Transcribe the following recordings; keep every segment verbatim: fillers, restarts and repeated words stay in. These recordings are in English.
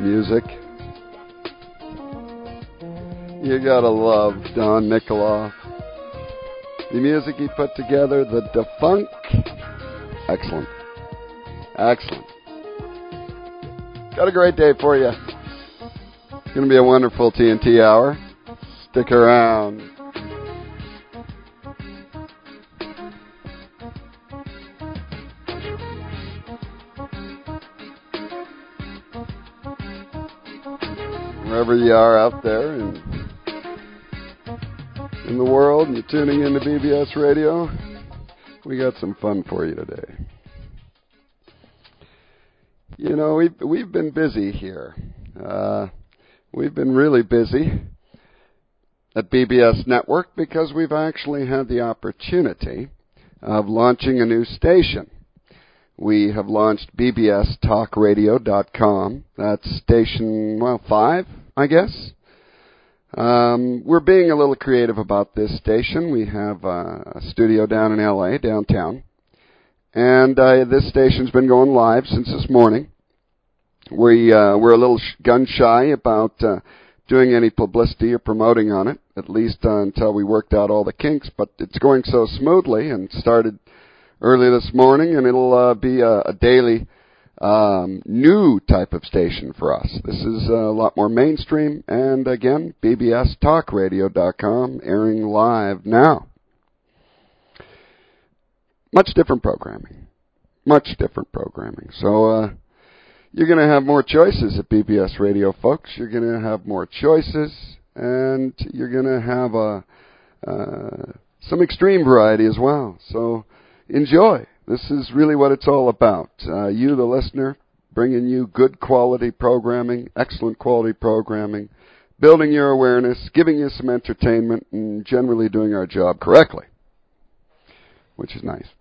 music. You gotta love Don Mikoloff. The music he put together, the Defunk. Excellent. Excellent. Got a great day for you. It's going to be a wonderful T N T hour. Stick around. Wherever you are out there in, in the world and you're tuning into B B S Radio, we got some fun for you today. You know, we've, we've been busy here. Uh, we've been really busy at B B S Network because we've actually had the opportunity of launching a new station. We have launched B B S talk radio dot com. That's station, well, five, I guess. Um, we're being a little creative about this station. We have uh, a studio down in L A, downtown. And uh, this station's been going live since this morning. We, uh, we're a little sh- gun-shy about uh, doing any publicity or promoting on it, at least uh, until we worked out all the kinks. But it's going so smoothly and started early this morning, and it'll uh, be a, a daily um, new type of station for us. This is a lot more mainstream, and again, B B S talk radio dot com, airing live now. Much different programming. Much different programming. So uh, you're going to have more choices at B B S Radio, folks. You're going to have more choices, and you're going to have a, uh, some extreme variety as well. So enjoy. This is really what it's all about. Uh, you, the listener, bringing you good quality programming, excellent quality programming, building your awareness, giving you some entertainment, and generally doing our job correctly, which is nice.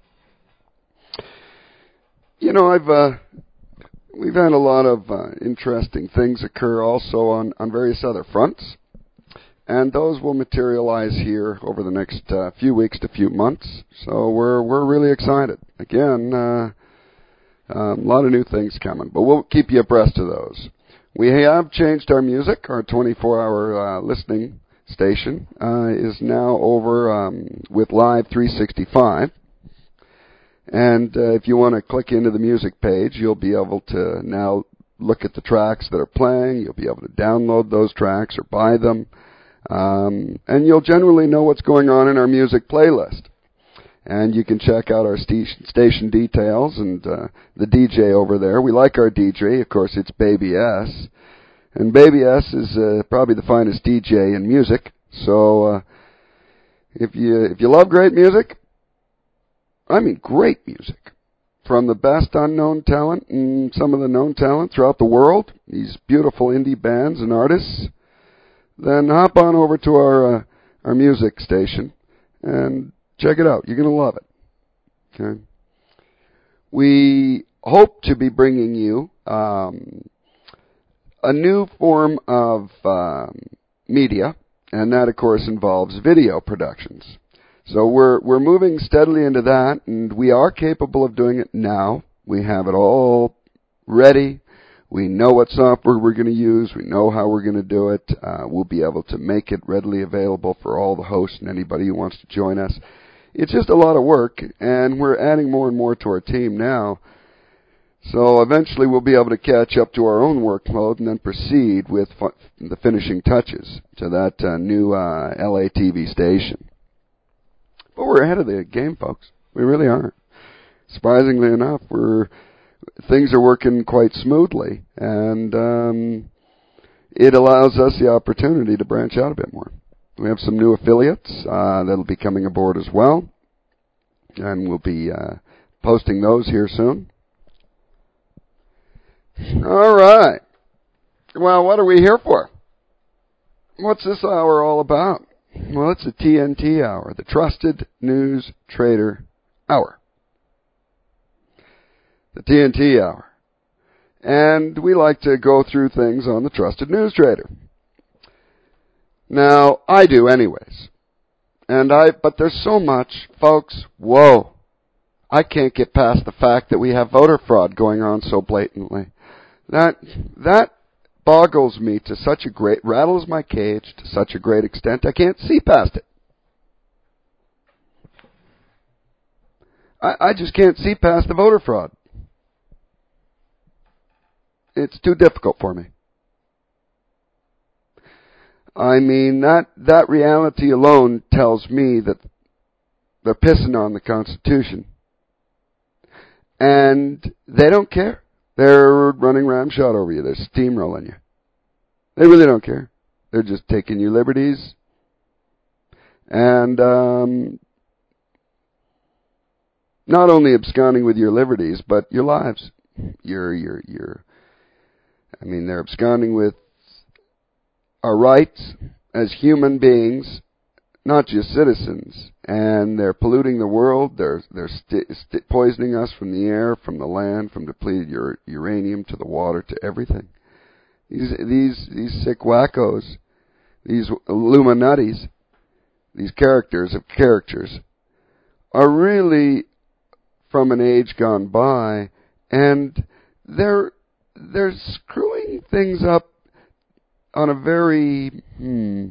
You know, I've uh, we've had a lot of uh, interesting things occur also on, on various other fronts. And those will materialize here over the next uh, few weeks to few months. So we're we're really excited. Again, uh, um, a lot of new things coming, but we'll keep you abreast of those. We have changed our music. Our twenty-four hour uh, listening station uh, is now over um, with Live three sixty-five. And uh, if you want to click into the music page, you'll be able to now look at the tracks that are playing. You'll be able to download those tracks or buy them. Um, and you'll generally know what's going on in our music playlist. And you can check out our st- station details and uh, the D J over there. We like our D J. Of course, it's Baby S. And Baby S is uh, probably the finest D J in music. So uh, if you if you love great music, I mean great music, from the best unknown talent and some of the known talent throughout the world, these beautiful indie bands and artists, then hop on over to our uh, our music station and check it out. You're going to love it. Okay. We hope to be bringing you um, a new form of um, media, and that, of course, involves video productions. So we're we're moving steadily into that, and we are capable of doing it now. We have it all ready. We know what software we're going to use. We know how we're going to do it. Uh, we'll be able to make it readily available for all the hosts and anybody who wants to join us. It's just a lot of work, and we're adding more and more to our team now. So eventually we'll be able to catch up to our own workload and then proceed with fu- the finishing touches to that uh, new uh, L A T V station. But we're ahead of the game, folks. We really are. Surprisingly enough, we're things are working quite smoothly, and um, it allows us the opportunity to branch out a bit more. We have some new affiliates uh, that'll be coming aboard as well, and we'll be uh, posting those here soon. All right. Well, what are we here for? What's this hour all about? Well, it's the T N T Hour, the Trusted News Trader Hour. The T N T Hour. And we like to go through things on the Trusted News Trader. Now, I do anyways. And I, but there's so much, folks, whoa. I can't get past the fact that we have voter fraud going on so blatantly. That, that boggles me to such a great, rattles my cage to such a great extent I can't see past it. I, I just can't see past the voter fraud. It's too difficult for me. I mean, that, that reality alone tells me that they're pissing on the Constitution. And they don't care. They're running ramshot over you. They're steamrolling you. They really don't care. They're just taking your liberties and um, not only absconding with your liberties, but your lives. Your, your, your. I mean, they're absconding with our rights as human beings, not just citizens, and they're polluting the world. They're they're st- st- poisoning us from the air, from the land, from depleted ur- uranium to the water to everything. These these these sick wackos, these Illuminatis, these characters of characters, are really from an age gone by, and they're they're screwing things up on a very, hmm,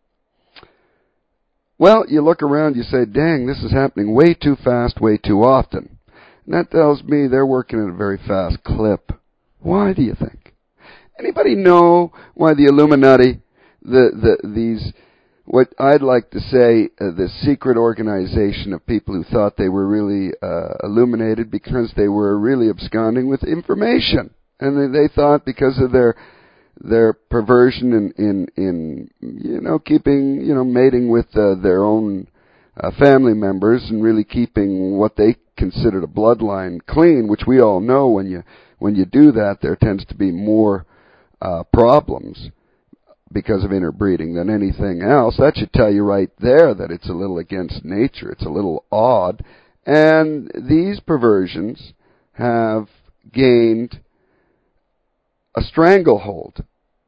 well, you look around, you say, dang, this is happening way too fast, way too often. And that tells me they're working at a very fast clip. Why do you think? Anybody know why the Illuminati, the, the, these, what I'd like to say, uh, the secret organization of people who thought they were really uh, illuminated because they were really absconding with information. And they, they thought because of their their perversion in, in, in, you know, keeping, you know, mating with uh, their own uh, family members and really keeping what they considered a bloodline clean, which we all know when you, when you do that, there tends to be more uh, problems because of interbreeding than anything else. That should tell you right there that it's a little against nature. It's a little odd. And these perversions have gained a stranglehold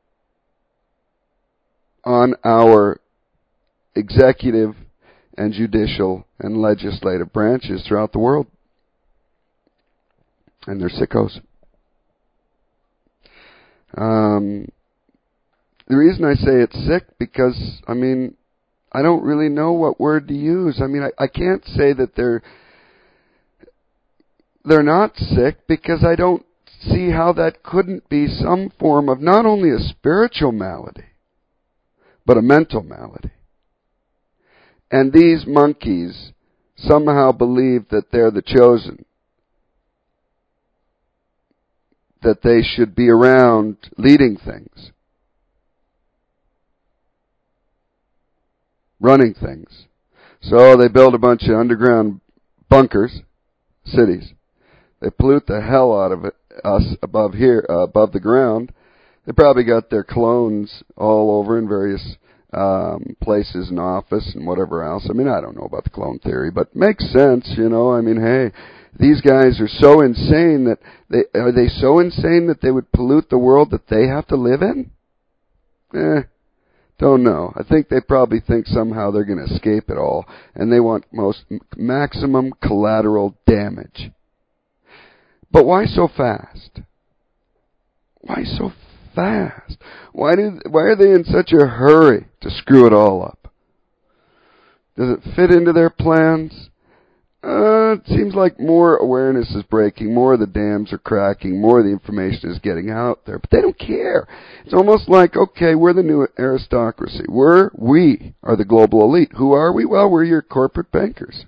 on our executive and judicial and legislative branches throughout the world. And they're sickos. Um, the reason I say it's sick, because, I mean, I don't really know what word to use. I mean, I, I can't say that they're they're not sick, because I don't see how that couldn't be some form of not only a spiritual malady, but a mental malady. And these monkeys somehow believe that they're the chosen, that they should be around leading things, running things. So they build a bunch of underground bunkers, cities. They pollute the hell out of it, us above here, uh, above the ground. They probably got their clones all over in various um, places and office and whatever else. I mean, I don't know about the clone theory, but it makes sense, you know. I mean, hey, these guys are so insane that they are they so insane that they would pollute the world that they have to live in? Eh, don't know. I think they probably think somehow they're going to escape it all, and they want most maximum collateral damage. But why so fast? Why so fast? Why do why are they in such a hurry to screw it all up? Does it fit into their plans? Uh, it seems like more awareness is breaking, more of the dams are cracking, more of the information is getting out there. But they don't care. It's almost like, okay, we're the new aristocracy. We're, we are the global elite. Who are we? Well, we're your corporate bankers.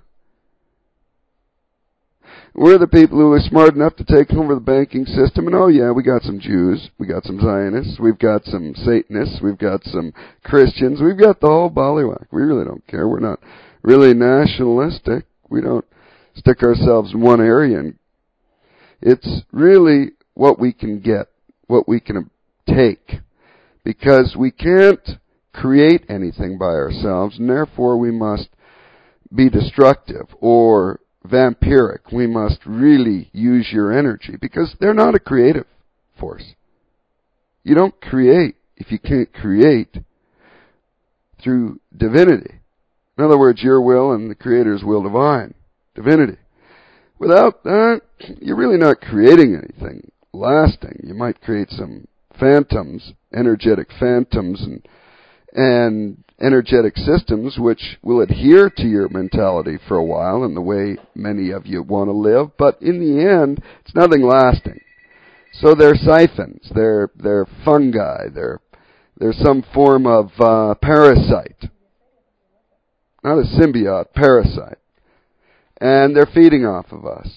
We're the people who are smart enough to take over the banking system. And oh yeah, we got some Jews, we got some Zionists, we've got some Satanists, we've got some Christians, we've got the whole ballywhack. We really don't care. We're not really nationalistic. We don't stick ourselves in one area. And it's really what we can get, what we can take. Because we can't create anything by ourselves, and therefore we must be destructive or vampiric. We must really use your energy, because they're not a creative force. You don't create if you can't create through divinity. In other words, your will and the Creator's will divine. Divinity. Without that, you're really not creating anything lasting. You might create some phantoms, energetic phantoms, and and energetic systems which will adhere to your mentality for a while and the way many of you want to live, but in the end, it's nothing lasting. So they're siphons, they're they're fungi, they're they're some form of uh, parasite. Not a symbiote, parasite. And they're feeding off of us.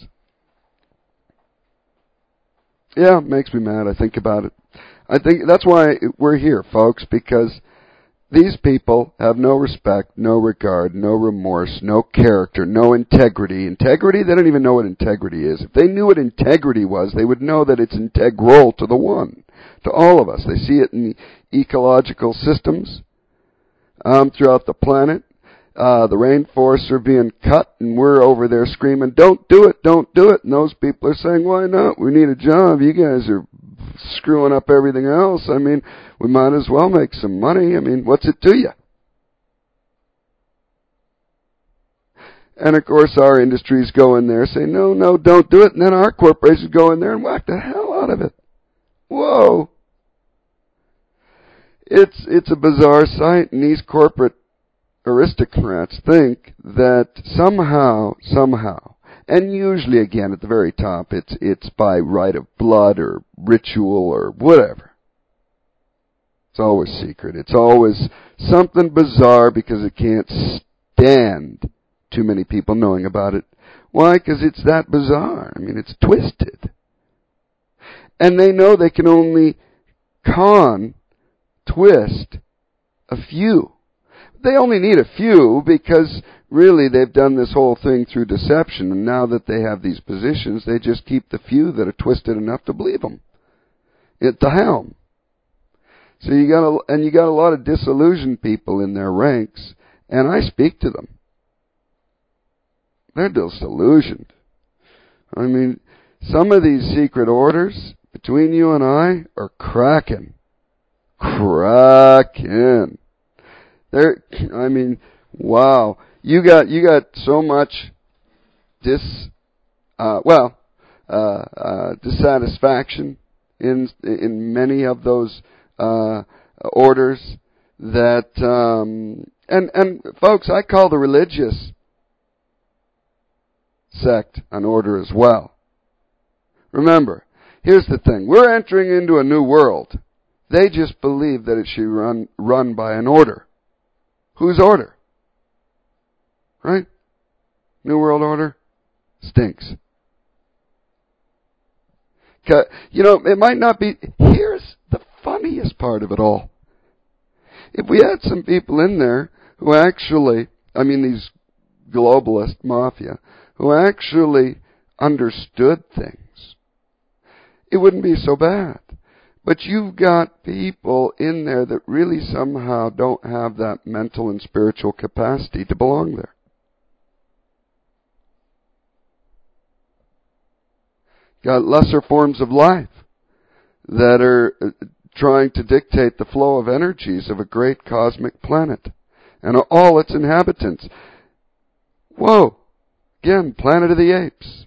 Yeah, it makes me mad. I think about it. I think that's why we're here, folks, because these people have no respect, no regard, no remorse, no character, no integrity. Integrity? They don't even know what integrity is. If they knew what integrity was, they would know that it's integral to the one, to all of us. They see it in the ecological systems um, throughout the planet. Uh, the rainforests are being cut, and we're over there screaming, don't do it, don't do it. And those people are saying, why not? We need a job. You guys are screwing up everything else. I mean, we might as well make some money. I mean, what's it to you? And, of course, our industries go in there and say, no, no, don't do it. And then our corporations go in there and whack the hell out of it. Whoa. It's, it's a bizarre sight, and these corporate aristocrats think that somehow, somehow, and usually, again, at the very top, it's it's by right of blood or ritual or whatever. It's always secret. It's always something bizarre because it can't stand too many people knowing about it. Why? Because it's that bizarre. I mean, it's twisted. And they know they can only con, twist a few. They only need a few because really they've done this whole thing through deception, and now that they have these positions, they just keep the few that are twisted enough to believe them at the helm. So you got a, and you got a lot of disillusioned people in their ranks, and I speak to them. They're disillusioned. I mean, some of these secret orders between you and I are cracking, cracking. They're, I mean, wow. You got you got so much dis, uh, well, uh, uh, dissatisfaction in in many of those uh, orders that, um, and and folks, I call the religious sect an order as well. Remember, here's the thing: we're entering into a new world. They just believe that it should run run by an order. Whose order? Right? New World Order stinks. You know, it might not be... Here's the funniest part of it all. If we had some people in there who actually, I mean these globalist mafia, who actually understood things, it wouldn't be so bad. But you've got people in there that really somehow don't have that mental and spiritual capacity to belong there. Got lesser forms of life that are trying to dictate the flow of energies of a great cosmic planet and all its inhabitants. Whoa! Again, Planet of the Apes.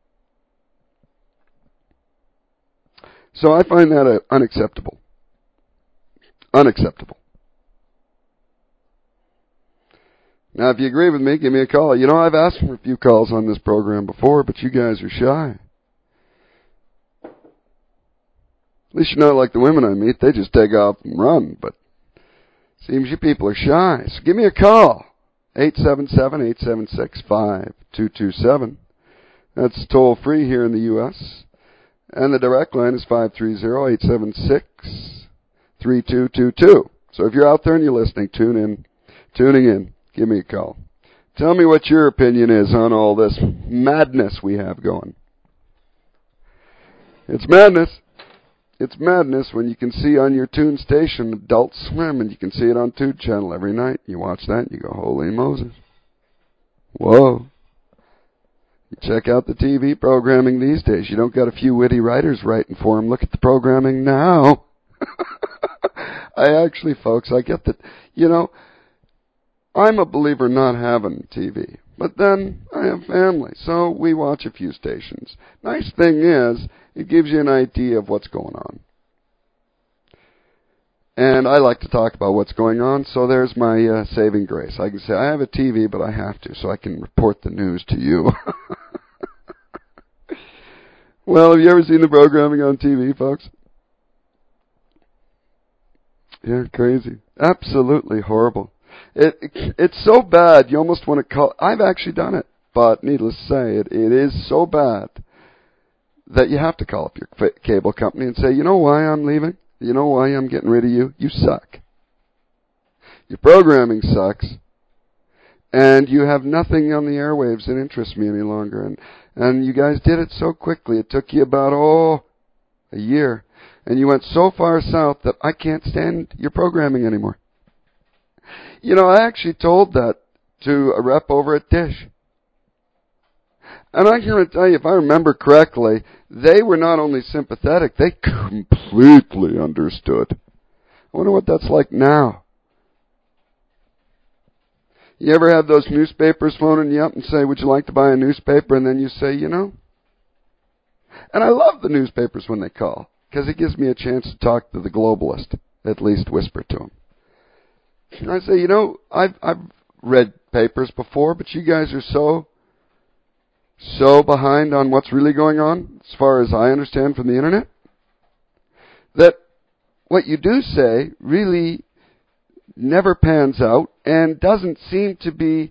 So I find that uh, unacceptable. Unacceptable. Now, if you agree with me, give me a call. You know, I've asked for a few calls on this program before, but you guys are shy. At least you're not like the women I meet. They just take off and run, but seems you people are shy. So give me a call. eight seven seven, eight seven six, five two two seven. That's toll free here in the U S And the direct line is five three zero, eight seven six, three two two two. So if you're out there and you're listening, tune in, tuning in, give me a call. Tell me what your opinion is on all this madness we have going. It's madness. It's madness when you can see on your tune station Adult Swim, and you can see it on Tube Channel every night. You watch that and you go, holy Moses. Whoa. You check out the T V programming these days. You don't got a few witty writers writing for them. Look at the programming now. I actually, folks, I get that, you know, I'm a believer not having T V. But then I have family, so we watch a few stations. Nice thing is, it gives you an idea of what's going on. And I like to talk about what's going on, so there's my uh, saving grace. I can say, I have a T V, but I have to, so I can report the news to you. Well, have you ever seen the programming on T V, folks? Yeah, crazy. Absolutely horrible. It, it It's so bad, you almost want to call... I've actually done it, but needless to say, it, it is so bad that you have to call up your f- cable company and say, you know why I'm leaving? You know why I'm getting rid of you? You suck. Your programming sucks. And you have nothing on the airwaves that interests me any longer. And and you guys did it so quickly. It took you about, oh, a year. And you went so far south that I can't stand your programming anymore. You know, I actually told that to a rep over at Dish. And I'm going to tell you, if I remember correctly, they were not only sympathetic, they completely understood. I wonder what that's like now. You ever have those newspapers phoning you up and say, would you like to buy a newspaper? And then you say, you know. And I love the newspapers when they call, because it gives me a chance to talk to the globalist, at least whisper to him. And I say, you know, I've, I've read papers before, but you guys are so... so behind on what's really going on, as far as I understand from the internet, that what you do say really never pans out and doesn't seem to be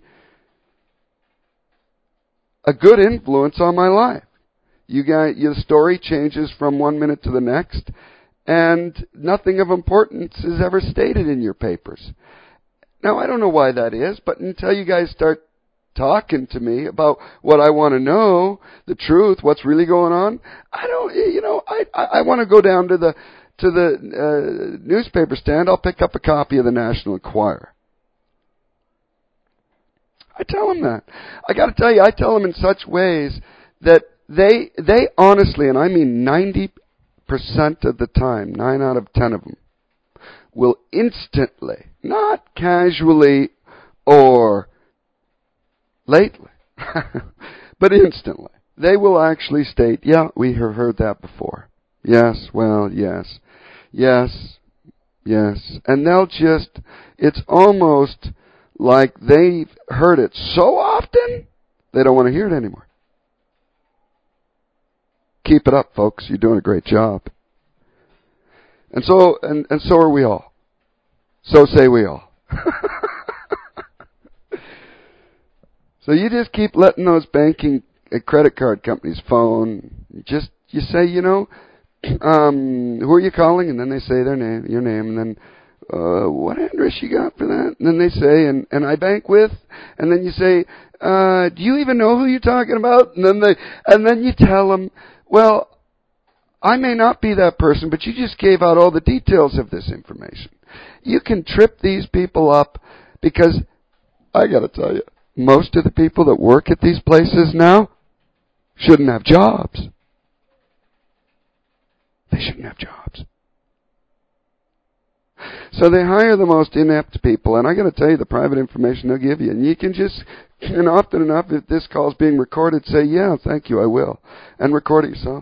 a good influence on my life. You got your story changes from one minute to the next, and nothing of importance is ever stated in your papers. Now, I don't know why that is, but until you guys start talking to me about what I want to know, the truth, what's really going on, I don't, you know, I I, I want to go down to the to the uh, newspaper stand. I'll pick up a copy of the National Enquirer. I tell them that. I got to tell you, I tell them in such ways that they they honestly, and I mean ninety percent of the time, nine out of ten of them, will instantly, not casually or lately, but instantly, they will actually state, yeah, we have heard that before. Yes, well, yes, yes, yes. And they'll just, it's almost like they've heard it so often, they don't want to hear it anymore. Keep it up, folks. You're doing a great job. And so, and, and so are we all. So say we all. So you just keep letting those banking uh, credit card companies phone. Just, you say, you know, um, who are you calling? And then they say their name, your name, and then, uh, what address you got for that? And then they say, and, and I bank with, and then you say, uh, do you even know who you're talking about? And then they, and then you tell them, well, I may not be that person, but you just gave out all the details of this information. You can trip these people up because, I gotta tell you, most of the people that work at these places now shouldn't have jobs. They shouldn't have jobs. So they hire the most inept people, and I got to tell you the private information they'll give you. And you can just, and often enough, if this call's being recorded, say, yeah, thank you, I will. And record it yourself.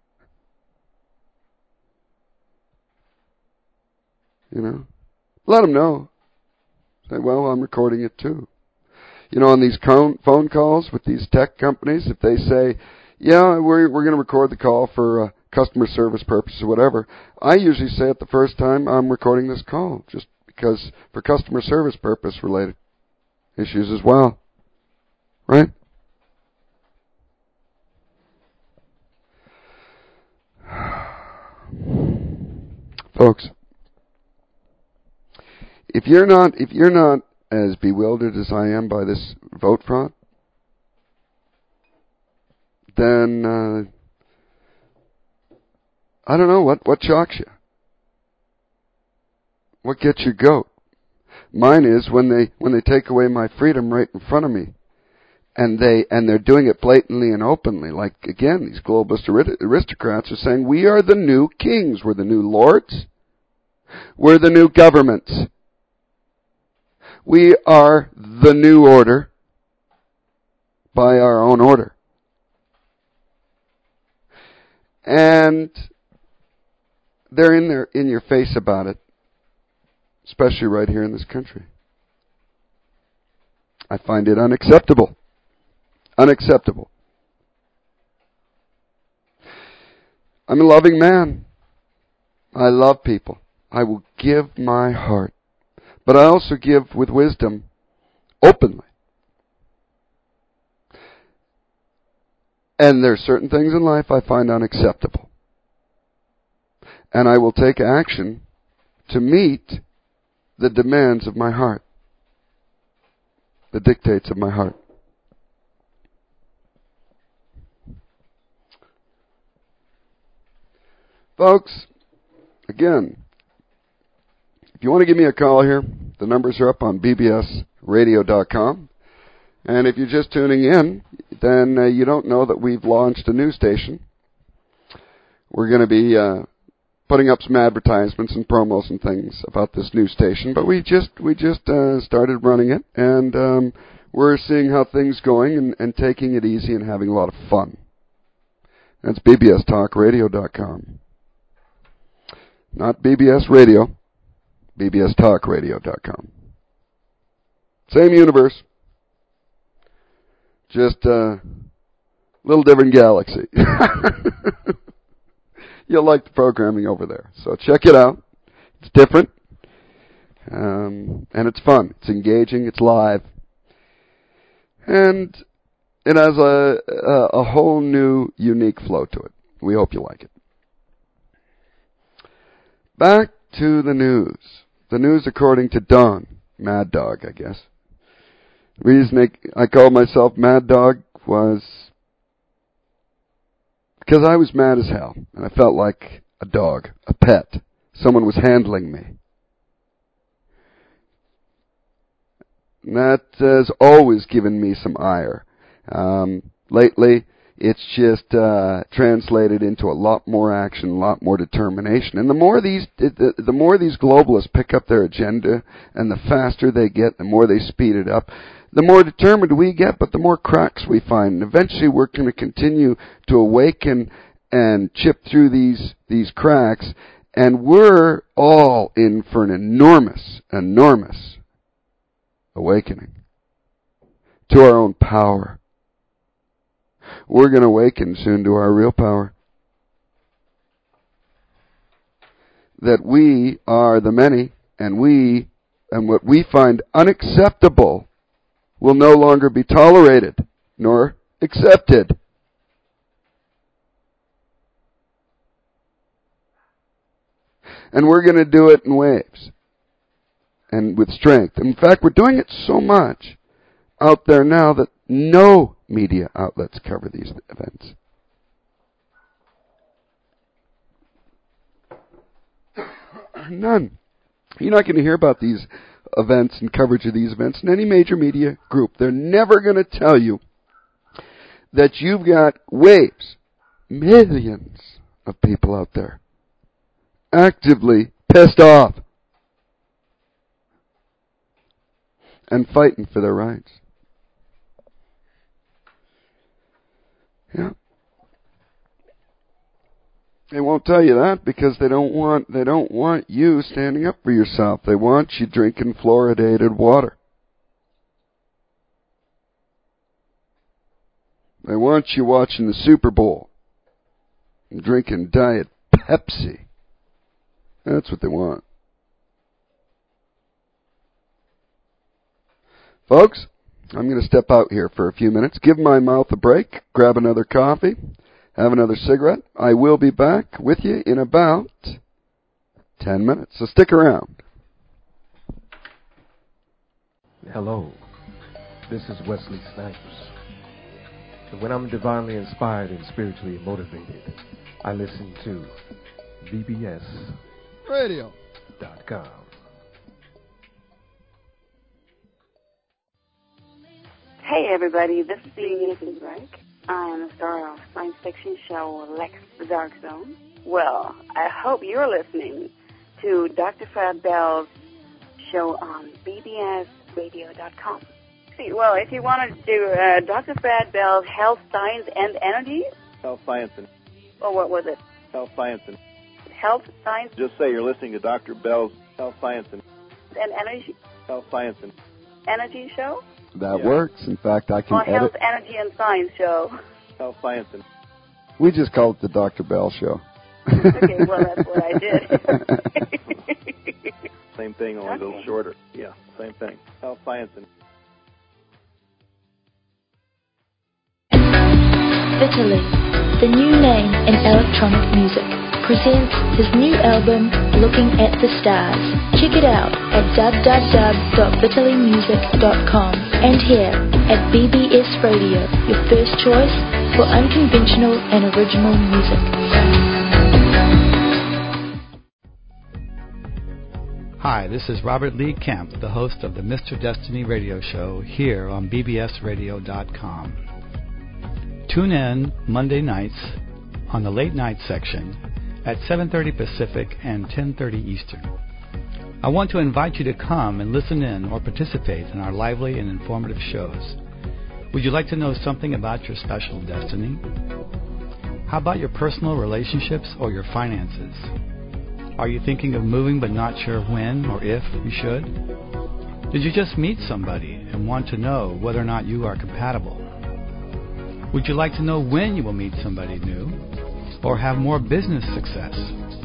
You know? Let them know. Say, well, I'm recording it too. You know, on these phone calls with these tech companies, if they say, yeah, we're we're going to record the call for uh, customer service purposes or whatever, I usually say it the first time I'm recording this call, just because for customer service purpose related issues as well. Right? Folks, if you're not if you're not as bewildered as I am by this vote fraud, then uh, I don't know what what shocks you. What gets your goat? Mine is when they when they take away my freedom right in front of me, and they and they're doing it blatantly and openly. Like again, these globalist aristocrats are saying we are the new kings, we're the new lords, we're the new governments. We are the new order by our own order. And they're in their in your face about it. especially right here in this country. I find it unacceptable. Unacceptable. I'm a loving man. I love people. I will give my heart. But I also give with wisdom, openly. And there are certain things in life I find unacceptable. And I will take action to meet the demands of my heart, the dictates of my heart. Folks, again, if you want to give me a call here, the numbers are up on b b s radio dot com. And if you're just tuning in, then uh, you don't know that we've launched a news station. We're going to be uh, putting up some advertisements and promos and things about this news station, but we just we just uh, started running it, and um, we're seeing how things going and, and taking it easy and having a lot of fun. That's b b s talk radio dot com. Not B B S Radio, b b s talk radio dot com. Same universe, just a uh, little different galaxy. You'll like the programming over there. So check it out. It's different. Um, and it's fun. It's engaging. It's live. And it has a, a, a whole new, unique flow to it. We hope you like it. Back to the news. The news according to Don. Mad Dog, I guess. The reason I, I called myself Mad Dog was because I was mad as hell, and I felt like a dog, a pet. Someone was handling me. And that has always given me some ire. Um, lately, it's just uh, translated into a lot more action, a lot more determination. And the more these, the, the more these globalists pick up their agenda, and the faster they get, the more they speed it up, the more determined we get, but the more cracks we find. And eventually we're going to continue to awaken and chip through these, these cracks, and we're all in for an enormous, enormous awakening to our own power. We're going to awaken soon to our real power. That we are the many, and we, and what we find unacceptable will no longer be tolerated nor accepted. And we're going to do it in waves and with strength. In fact, we're doing it so much out there now that no media outlets cover these events. None. You're not going to hear about these events and coverage of these events in any major media group. They're never going to tell you that you've got waves, millions of people out there actively pissed off and fighting for their rights. Yeah. They won't tell you that because they don't want they don't want you standing up for yourself. They want you drinking fluoridated water. They want you watching the Super Bowl and drinking Diet Pepsi. That's what they want. Folks, I'm going to step out here for a few minutes, give my mouth a break, grab another coffee, have another cigarette. I will be back with you in about ten minutes, so stick around. Hello, this is Wesley Snipes. And when I'm divinely inspired and spiritually motivated, I listen to B B S Radio dot com. Hey everybody, this is Stevie Nickenbrink. I am the star of science fiction show Lex the Dark Zone. Well, I hope you're listening to Doctor Fad Bell's show on B B S Radio dot com. See, well, if you want to do uh, Doctor Fad Bell's Health, Science, and Energy. Health, Science, and... Oh, what was it? Health, Science, and... Health, Science... Just say you're listening to Doctor Bell's Health, Science, and... and energy? Health, science, and energy show? That yeah. works. In fact, I can or edit. Health, Energy, and Science show. Health, science, and We just call it the Doctor Bell Show. Okay, well, that's what I did. Same thing, only okay. a little shorter. Yeah, same thing. Health, science, and Vitaly, the new name in electronic music, presents his new album, Looking at the Stars. Check it out at w w w dot vitaly music dot com and here at B B S Radio, your first choice for unconventional and original music. Hi, this is Robert Lee Kemp, the host of the Mister Destiny Radio Show here on b b s radio dot com. Tune in Monday nights on the late night section at seven thirty Pacific and ten thirty Eastern. I want to invite you to come and listen in or participate in our lively and informative shows. Would you like to know something about your special destiny? How about your personal relationships or your finances? Are you thinking of moving but not sure when or if you should? Did you just meet somebody and want to know whether or not you are compatible? Would you like to know when you will meet somebody new or have more business success?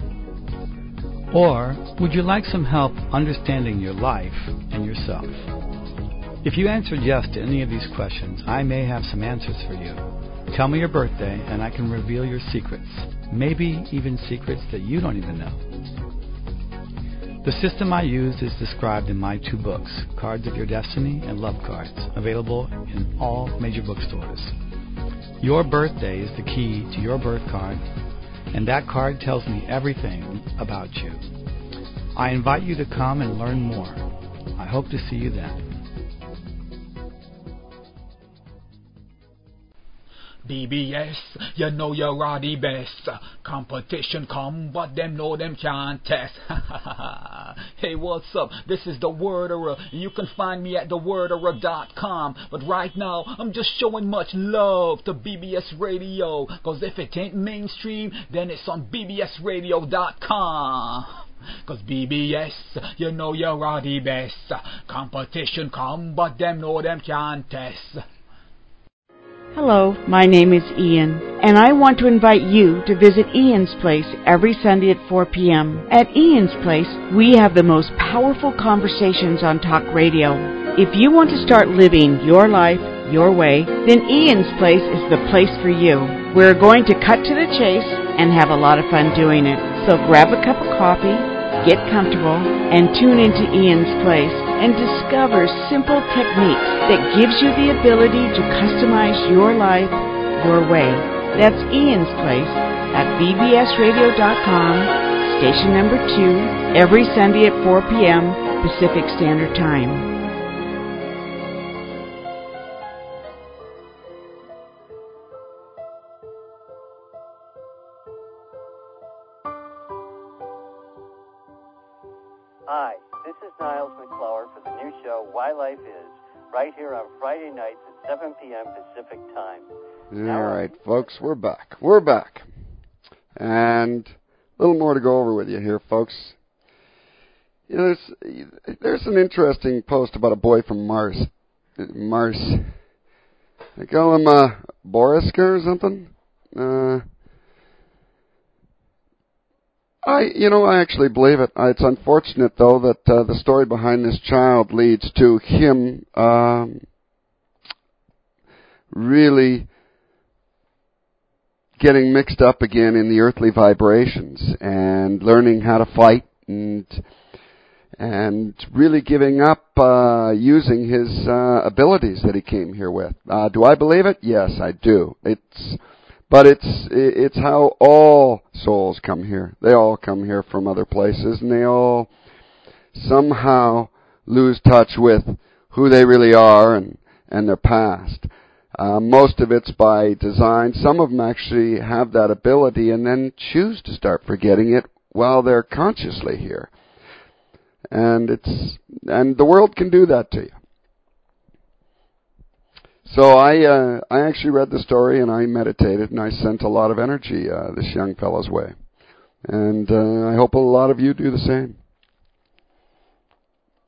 Or would you like some help understanding your life and yourself? If you answered yes to any of these questions, I may have some answers for you. Tell me your birthday and I can reveal your secrets, maybe even secrets that you don't even know. The system I use is described in my two books, Cards of Your Destiny and Love Cards, available in all major bookstores. Your birthday is the key to your birth card, and that card tells me everything about you. I invite you to come and learn more. I hope to see you then. B B S, you know you're all the best. Competition come, but them know them can't test. Hey, what's up? This is the Worderer. You can find me at the worderer dot com. But right now, I'm just showing much love to B B S Radio. Cause if it ain't mainstream, then it's on b b s radio dot com. Cause B B S, you know you're all the best. Competition come, but them know them can't test. Hello, my name is Ian, and I want to invite you to visit Ian's Place every Sunday at four p.m. At Ian's Place, we have the most powerful conversations on talk radio. If you want to start living your life your way, then Ian's Place is the place for you. We're going to cut to the chase and have a lot of fun doing it. So grab a cup of coffee, get comfortable, and tune into Ian's Place and discover simple techniques that gives you the ability to customize your life your way. That's Ian's Place at b b s radio dot com, station number two, every Sunday at four p.m. Pacific Standard Time. Hi, this is Niles McClure for the new show Why Life Is, right here on Friday nights at seven p.m. Pacific Time. All right, folks, we're back. We're back. And a little more to go over with you here, folks. You know, there's, there's an interesting post about a boy from Mars. Mars. They call him uh, Boriska or something. Uh... I, you know, I actually believe it. Uh, it's unfortunate, though, that uh, the story behind this child leads to him um, really getting mixed up again in the earthly vibrations and learning how to fight and and really giving up uh, using his uh, abilities that he came here with. Uh, do I believe it? Yes, I do. It's But it's it's how all souls come here. They all come here from other places, and they all somehow lose touch with who they really are and, and their past. Uh, most of it's by design. Some of them actually have that ability and then choose to start forgetting it while they're consciously here. And it's and the world can do that to you. So I uh, I actually read the story and I meditated and I sent a lot of energy uh, this young fellow's way. And uh, I hope a lot of you do the same.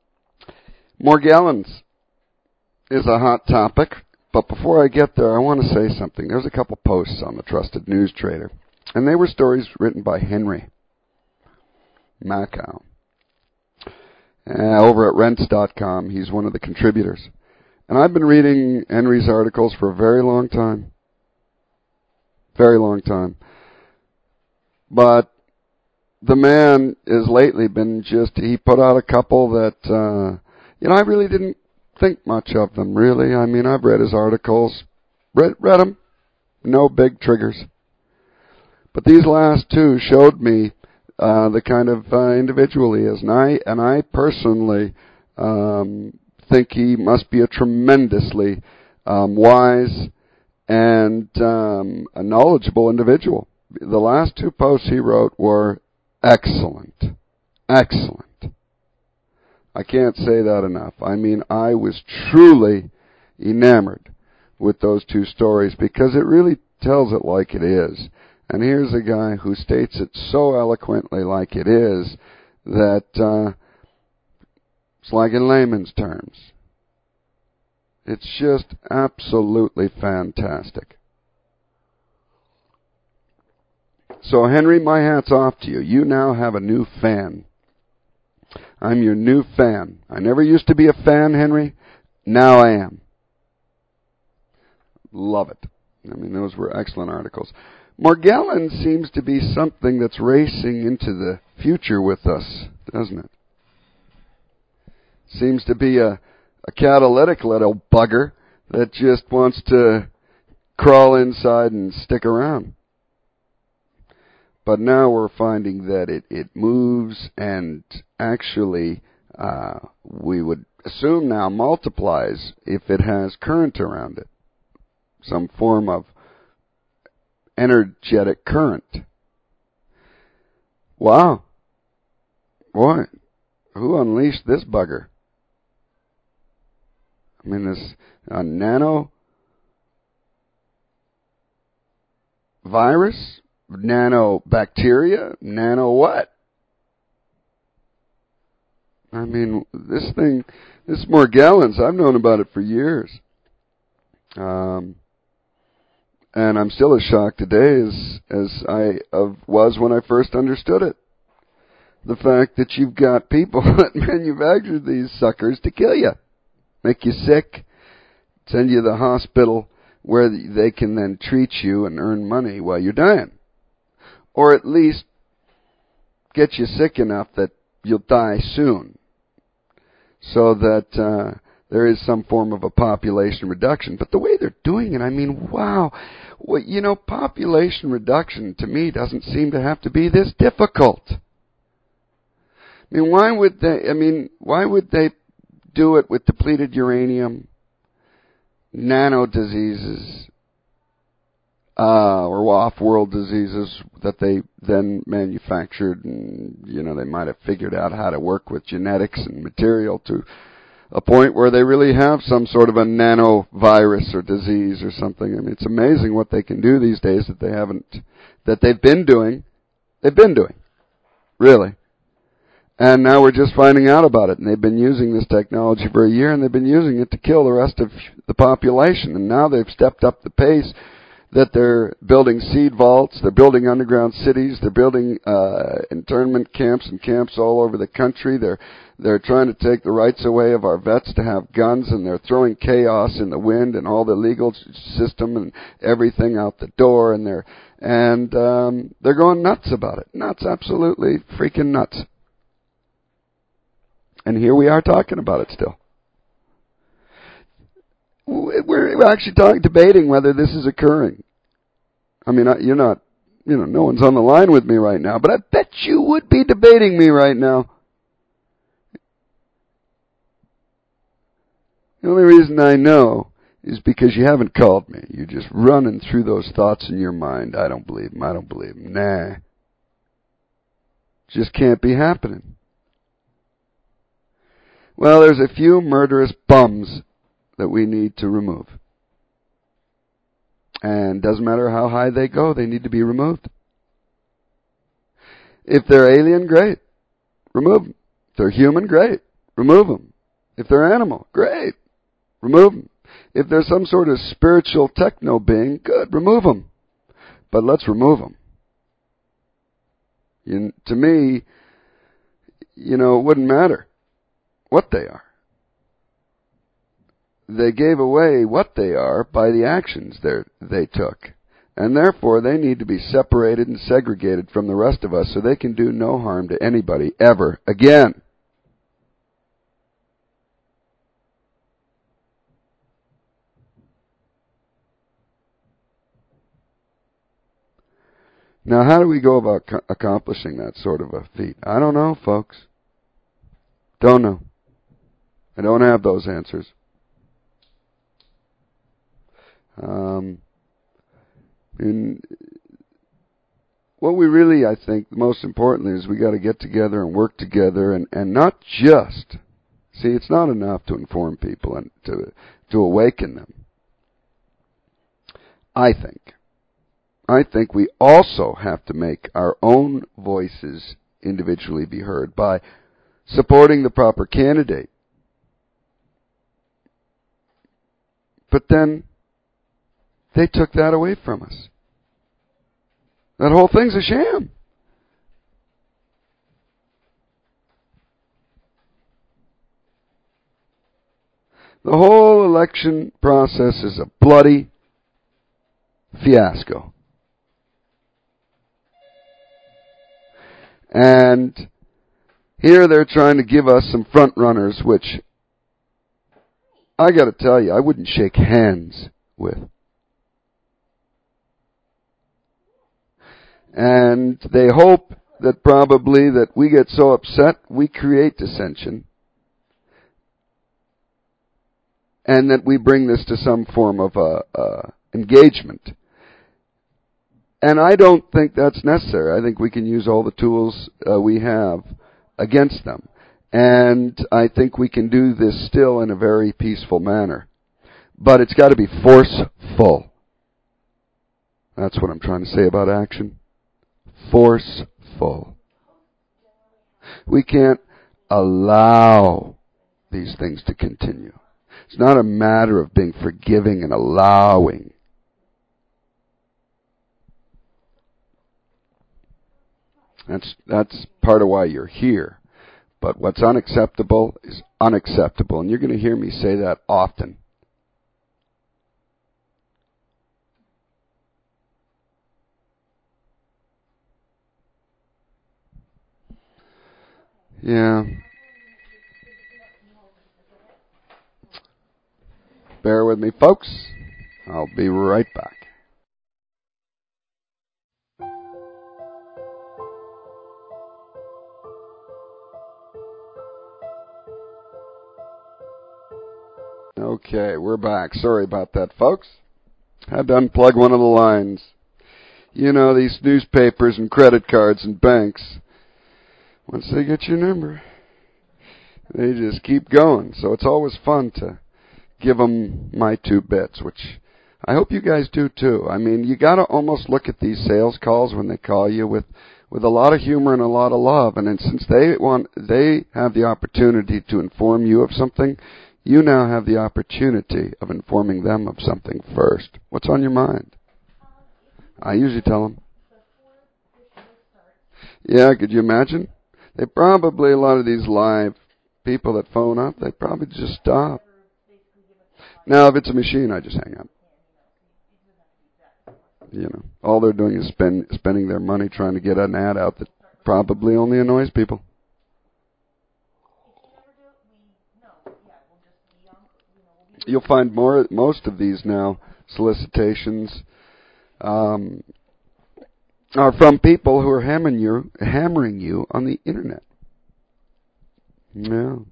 Morgellons is a hot topic, but before I get there, I want to say something. There's a couple posts on the Trusted News Trader, and they were stories written by Henry Makow. Uh, over at rents dot com, he's one of the contributors. And I've been reading Henry's articles for a very long time. Very long time. But the man has lately been just, he put out a couple that, uh, you know, I really didn't think much of them, really. I mean, I've read his articles, read, read them, no big triggers. But these last two showed me uh, the kind of uh, individual he is. And I, and I personally um, think he must be a tremendously um, wise and um, a knowledgeable individual. The last two posts he wrote were excellent. Excellent. I can't say that enough. I mean, I was truly enamored with those two stories because it really tells it like it is. And here's a guy who states it so eloquently like it is that uh, it's like in layman's terms. It's just absolutely fantastic. So, Henry, my hat's off to you. You now have a new fan. I'm your new fan. I never used to be a fan, Henry. Now I am. Love it. I mean, those were excellent articles. Morgellons seems to be something that's racing into the future with us, doesn't it? Seems to be a, a catalytic little bugger that just wants to crawl inside and stick around. But now we're finding that it, it moves and actually, uh, we would assume now multiplies if it has current around it. Some form of energetic current. Wow. Boy, who unleashed this bugger? I mean, this uh, nano virus? Nano bacteria? Nano what? I mean, this thing, this Morgellons, I've known about it for years. Um, and I'm still as shocked today as, as I uh, was when I first understood it. The fact that you've got people that manufacture these suckers to kill you, make you sick, send you to the hospital where they can then treat you and earn money while you're dying. Or at least get you sick enough that you'll die soon, so that uh, there is some form of a population reduction. But the way they're doing it, I mean, wow. Well, you know, population reduction to me doesn't seem to have to be this difficult. I mean, why would they, I mean, why would they do it with depleted uranium, nano diseases, Uh, or off-world diseases that they then manufactured, and, you know, they might have figured out how to work with genetics and material to a point where they really have some sort of a nanovirus or disease or something. I mean, it's amazing what they can do these days that they haven't, that they've been doing, they've been doing, really. And now we're just finding out about it, and they've been using this technology for a year, and they've been using it to kill the rest of the population, and now they've stepped up the pace that they're building seed vaults, they're building underground cities, they're building uh, internment camps and camps all over the country. They're they're trying to take the rights away of our vets to have guns, and they're throwing chaos in the wind and all the legal system and everything out the door, and they're and um, they're going nuts about it. Nuts, absolutely freaking nuts. And here we are talking about it still. We're actually talking, debating whether this is occurring. I mean, you're not, you know, no one's on the line with me right now, but I bet you would be debating me right now. The only reason I know is because you haven't called me. You're just running through those thoughts in your mind. I don't believe them. I don't believe them. Nah. Just can't be happening. Well, there's a few murderous bums that we need to remove. And doesn't matter how high they go, they need to be removed. If they're alien, great. Remove them. If they're human, great. Remove them. If they're animal, great. Remove them. If they're some sort of spiritual techno being, good, remove them. But let's remove them. You, to me, you know, it wouldn't matter what they are. They gave away what they are by the actions they took. And therefore, they need to be separated and segregated from the rest of us so they can do no harm to anybody ever again. Now, how do we go about co- accomplishing that sort of a feat? I don't know, folks. Don't know. I don't have those answers. Um, and what we really, I think, most importantly is we got to get together and work together and, and not just, see, it's not enough to inform people and to to awaken them. I think. I think we also have to make our own voices individually be heard by supporting the proper candidate. But then they took that away from us. That whole thing's a sham. The whole election process is a bloody fiasco. And here they're trying to give us some front runners, which I got to tell you, I wouldn't shake hands with. And they hope that probably that we get so upset, we create dissension. And that we bring this to some form of uh, uh, engagement. And I don't think that's necessary. I think we can use all the tools uh, we have against them. And I think we can do this still in a very peaceful manner. But it's got to be forceful. That's what I'm trying to say about action. Forceful. We can't allow these things to continue. It's not a matter of being forgiving and allowing. That's that's part of why you're here. But what's unacceptable is unacceptable. And you're going to hear me say that often. Yeah. Bear with me, folks. I'll be right back. Okay, we're back. Sorry about that, folks. Had to unplug one of the lines. You know, these newspapers and credit cards and banks, once they get your number, they just keep going. So it's always fun to give them my two bits, which I hope you guys do too. I mean, you got to almost look at these sales calls when they call you with, with a lot of humor and a lot of love. And then since they want, they have the opportunity to inform you of something, you now have the opportunity of informing them of something first. What's on your mind? I usually tell them. Yeah, could you imagine? They probably, a lot of these live people that phone up, they probably just stop. Now, if it's a machine, I just hang up. You know, all they're doing is spend, spending their money trying to get an ad out that probably only annoys people. You'll find more, most of these now solicitations um, are from people who are hammering you, hammering you on the internet. Yeah.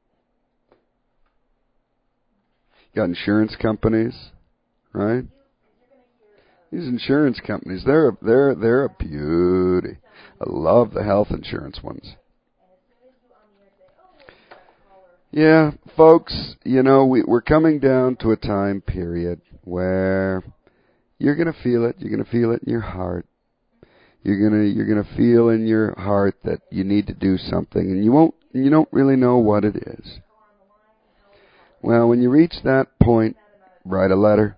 Got insurance companies, right? These insurance companies, they're they're they're a beauty. I love the health insurance ones. Yeah, folks, you know, we, we're coming down to a time period where you're going to feel it. You're going to feel it in your heart. You're going to you're going to feel in your heart that you need to do something, and you won't you don't really know what it is. Well, when you reach that point, write a letter.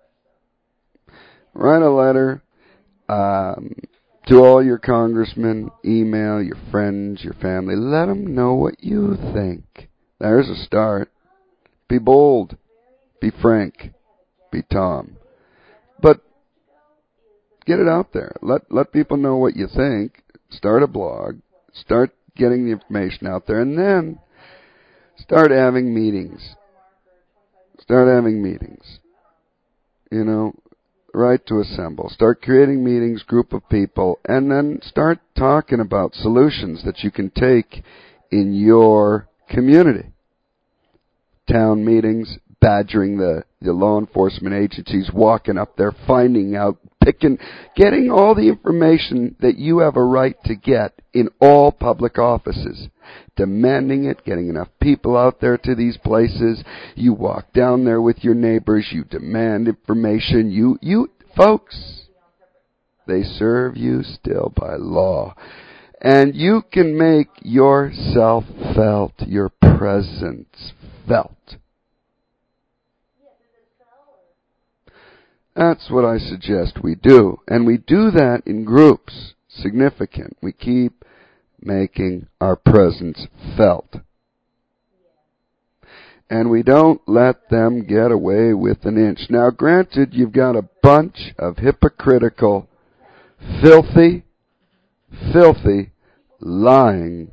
Write a letter um, to all your congressmen, email your friends, your family. Let them know what you think. There's a start. Be bold. Be frank. Be Tom. But get it out there. Let let people know what you think. Start a blog. Start getting the information out there. And then start having meetings. Start having meetings. You know, right to assemble. Start creating meetings, group of people, and then start talking about solutions that you can take in your community. Town meetings, badgering the, the law enforcement agencies, walking up there, finding out, picking, getting all the information that you have a right to get in all public offices. Demanding it, getting enough people out there to these places. You walk down there with your neighbors, you demand information. You, you, folks, they serve you still by law. And you can make yourself felt, your presence felt. That's what I suggest we do. And we do that in groups. Significant. We keep making our presence felt. And we don't let them get away with an inch. Now, granted, you've got a bunch of hypocritical, filthy, filthy, lying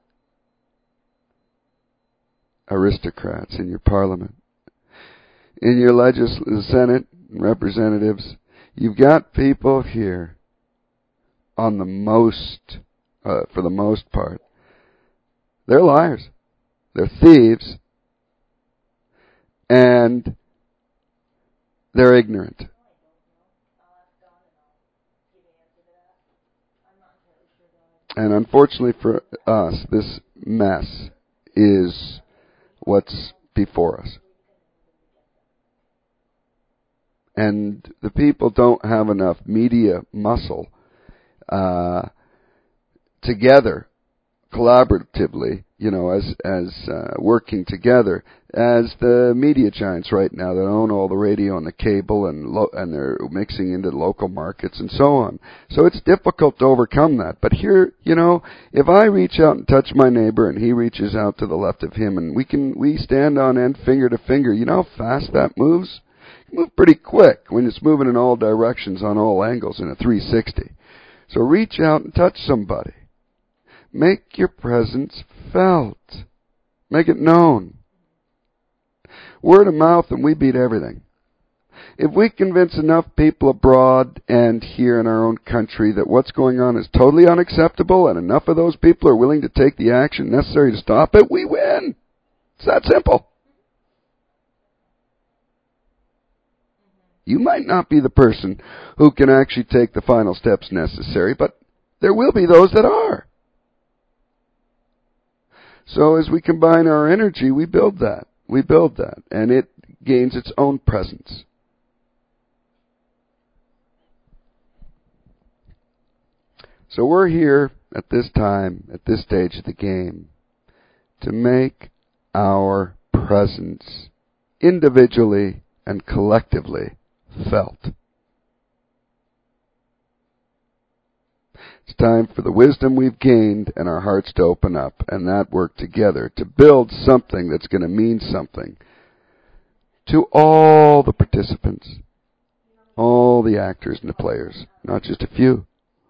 aristocrats in your parliament. In your legislative senate, representatives, you've got people here on the most, uh, for the most part, they're liars, they're thieves, and they're ignorant. And unfortunately for us, this mess is what's before us. And the people don't have enough media muscle uh, together, collaboratively, you know, as as uh, working together as the media giants right now that own all the radio and the cable and lo- and they're mixing into the local markets and so on. So it's difficult to overcome that. But here, you know, if I reach out and touch my neighbor and he reaches out to the left of him and we can we stand on end finger to finger, you know how fast that moves? Move pretty quick when it's moving in all directions on all angles in a three sixty. So reach out and touch somebody. Make your presence felt. Make it known. Word of mouth and we beat everything. If we convince enough people abroad and here in our own country that what's going on is totally unacceptable and enough of those people are willing to take the action necessary to stop it, we win. It's that simple. You might not be the person who can actually take the final steps necessary, but there will be those that are. So as we combine our energy, we build that. We build that, and it gains its own presence. So we're here at this time, at this stage of the game, to make our presence individually and collectively felt. It's time for the wisdom we've gained and our hearts to open up and that work together to build something that's going to mean something to all the participants, all the actors and the players, not just a few.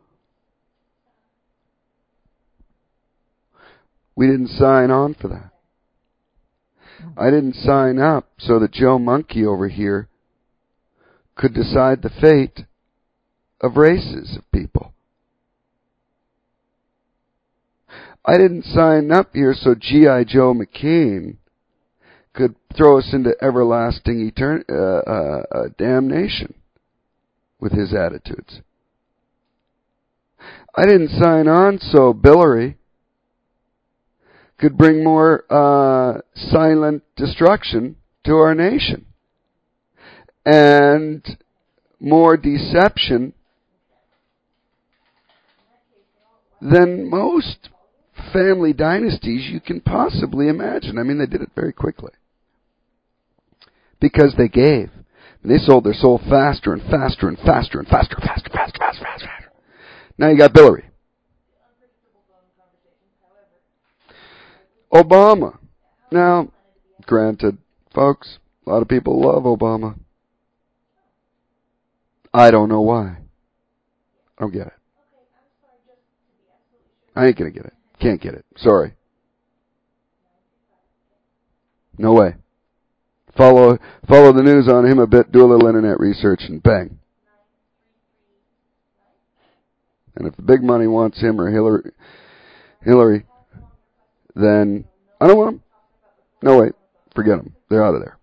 We didn't sign on for that. I didn't sign up so that Joe Monkey over here could decide the fate of races of people. I didn't sign up here so G I. Joe McCain could throw us into everlasting etern- uh, uh, uh, damnation with his attitudes. I didn't sign on so Billary could bring more uh, silent destruction to our nation and more deception than most family dynasties you can possibly imagine. I mean, they did it very quickly. because they gave. And they sold their soul faster and faster and faster and faster, faster, faster, faster, faster, faster. Now you got Hillary. Obama. Now, granted, folks, a lot of people love Obama. I don't know why. I don't get it. I ain't gonna get it. Can't get it. Sorry. No way. Follow follow the news on him a bit, do a little internet research, and bang. And if the big money wants him or Hillary, Hillary, then I don't want them. No way. Forget them. They're out of there.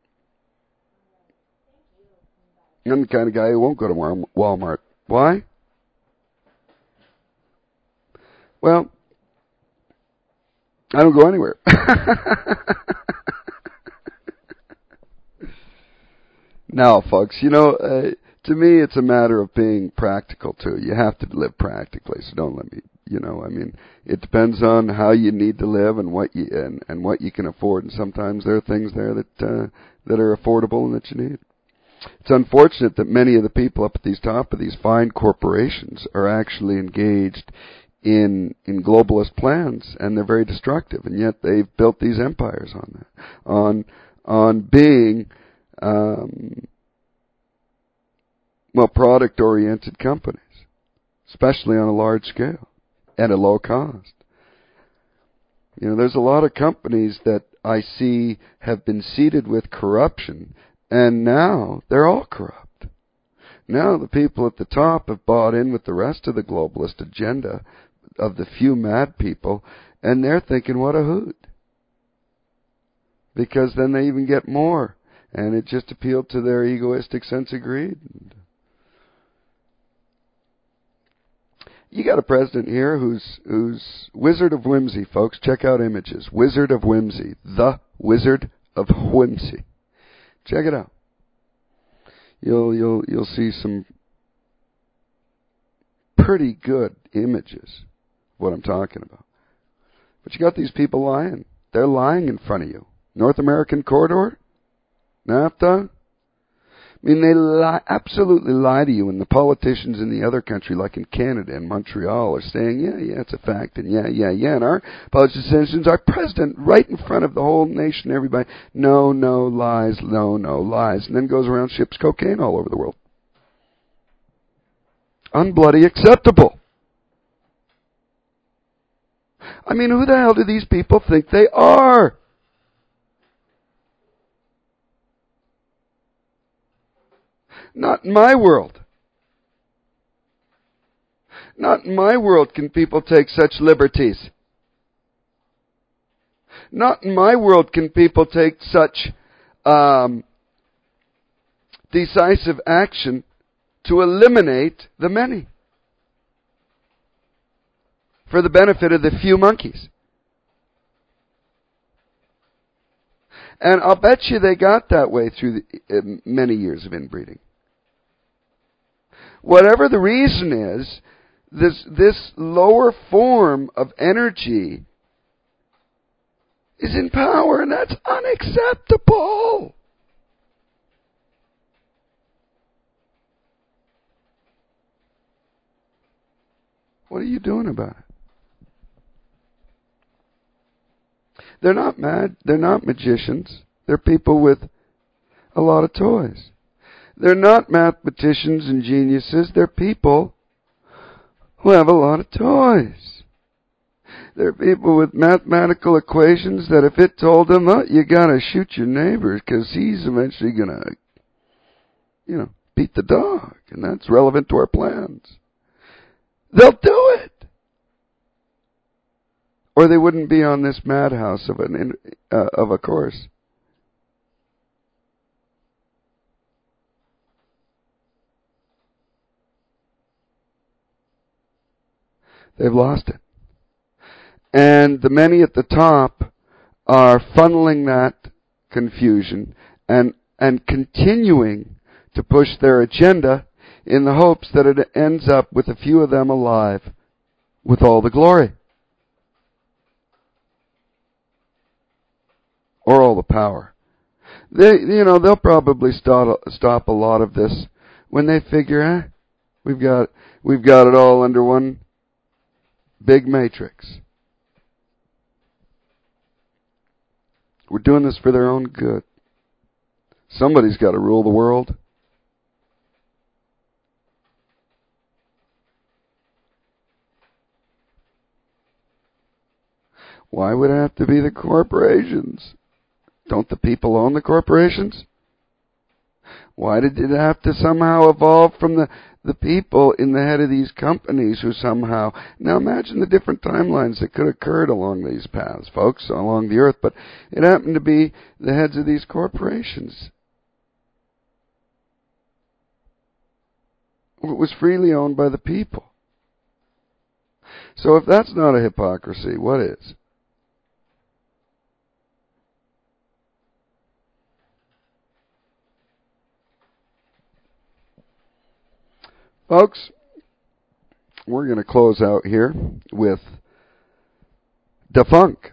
I'm the kind of guy who won't go to Walmart. Why? Well, I don't go anywhere. Now, folks, you know, uh, to me, it's a matter of being practical, too. You have to live practically, so don't let me, you know, I mean, it depends on how you need to live and what you and, and what you can afford, and sometimes there are things there that uh, that are affordable and that you need. It's unfortunate that many of the people up at these top of these fine corporations are actually engaged in in globalist plans, and they're very destructive, and yet they've built these empires on that, on on being um, well, product-oriented companies, especially on a large scale at a low cost. You know, there's a lot of companies that I see have been seeded with corruption, and now they're all corrupt. Now the people at the top have bought in with the rest of the globalist agenda of the few mad people, and they're thinking, what a hoot. Because then they even get more, and it just appealed to their egoistic sense of greed. You got a president here who's who's Wizard of Whimsy, folks. Check out images. Wizard of Whimsy. The Wizard of Whimsy. Check it out. You'll you'll you'll see some pretty good images of what I'm talking about. But you got these people lying. They're lying in front of you. North American Corridor? NAFTA? I mean, they lie, absolutely lie to you, and the politicians in the other country, like in Canada and Montreal, are saying, yeah, yeah, it's a fact, and yeah, yeah, yeah, and our politicians, our president, right in front of the whole nation, everybody, no, no, lies, no, no, lies, and then goes around ships cocaine all over the world. Unbloody acceptable. I mean, who the hell do these people think they are? Not in my world. Not in my world can people take such liberties. Not in my world can people take such um, decisive action to eliminate the many for the benefit of the few monkeys. And I'll bet you they got that way through the, uh, many years of inbreeding. Whatever the reason is, this this lower form of energy is in power, and that's unacceptable. What are you doing about it? They're not mad. They're not magicians. They're people with a lot of toys. They're not mathematicians and geniuses. They're people who have a lot of toys. They're people with mathematical equations that if it told them, oh, you got to shoot your neighbor because he's eventually going to, you know, beat the dog. And that's relevant to our plans. They'll do it. Or they wouldn't be on this madhouse of, an, uh, of a course. They've lost it. And the many at the top are funneling that confusion and and continuing to push their agenda in the hopes that it ends up with a few of them alive with all the glory. Or all the power. they, you know, they'll probably stop stop a lot of this when they figure, eh, we've got we've got it all under one big matrix. We're doing this for their own good. Somebody's got to rule the world. Why would it have to be the corporations? Don't the people own the corporations? Why did it have to somehow evolve from the, the people in the head of these companies who somehow... Now imagine the different timelines that could have occurred along these paths, folks, along the earth, but it happened to be the heads of these corporations. It was freely owned by the people. So if that's not a hypocrisy, what is? Folks, we're going to close out here with Da Funk.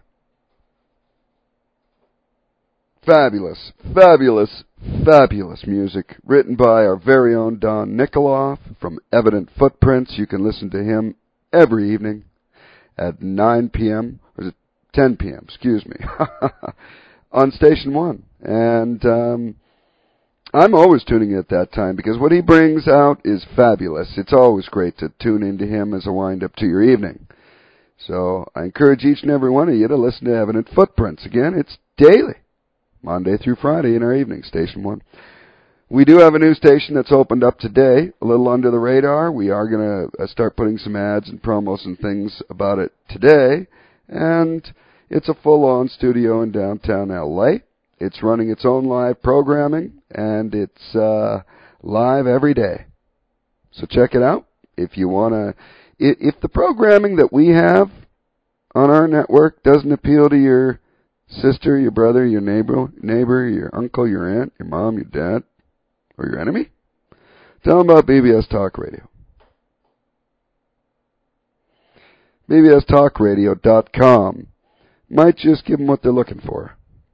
Fabulous, fabulous, fabulous music written by our very own Don Nikoloff from Evident Footprints. You can listen to him every evening at nine p.m. or is it ten p.m., excuse me, on Station One. And um, I'm always tuning in at that time because what he brings out is fabulous. It's always great to tune into him as a wind-up to your evening. So I encourage each and every one of you to listen to Evident Footprints. Again, it's daily, Monday through Friday in our evening, Station One. We do have a new station that's opened up today, a little under the radar. We are going to start putting some ads and promos and things about it today. And it's a full-on studio in downtown L A. It's running its own live programming, and it's uh, live every day. So check it out. If you want to, if the programming that we have on our network doesn't appeal to your sister, your brother, your neighbor, neighbor, your uncle, your aunt, your mom, your dad, or your enemy, tell them about B B S Talk Radio. B B S talk radio dot com might just give them what they're looking for.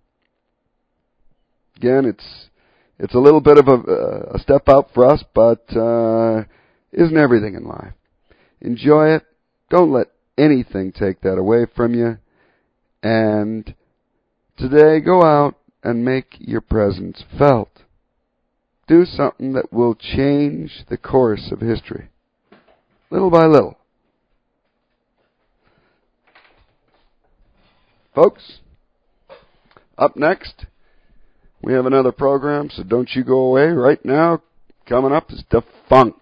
Again, it's it's a little bit of a, a step out for us, but uh, isn't everything in life. Enjoy it. Don't let anything take that away from you. And today, go out and make your presence felt. Do something that will change the course of history, little by little. Folks, up next, we have another program, so don't you go away. Right now, coming up is Da Funk.